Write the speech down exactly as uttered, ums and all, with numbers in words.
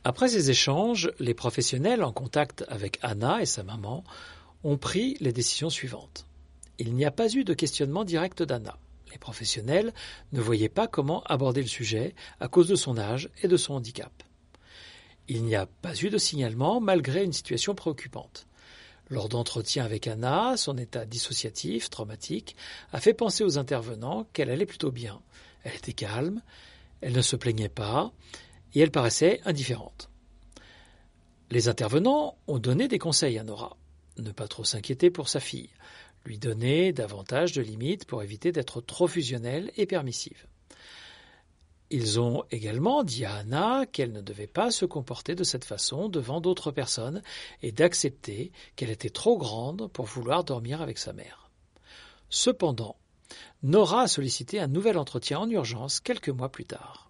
Après ces échanges, les professionnels en contact avec Anna et sa maman ont pris les décisions suivantes. Il n'y a pas eu de questionnement direct d'Anna. Les professionnels ne voyaient pas comment aborder le sujet à cause de son âge et de son handicap. Il n'y a pas eu de signalement malgré une situation préoccupante. Lors d'entretiens avec Anna, son état dissociatif, traumatique, a fait penser aux intervenants qu'elle allait plutôt bien. Elle était calme, elle ne se plaignait pas et elle paraissait indifférente. Les intervenants ont donné des conseils à Nora. Ne pas trop s'inquiéter pour sa fille, lui donner davantage de limites pour éviter d'être trop fusionnelle et permissive. Ils ont également dit à Anna qu'elle ne devait pas se comporter de cette façon devant d'autres personnes et d'accepter qu'elle était trop grande pour vouloir dormir avec sa mère. Cependant, Nora a sollicité un nouvel entretien en urgence quelques mois plus tard.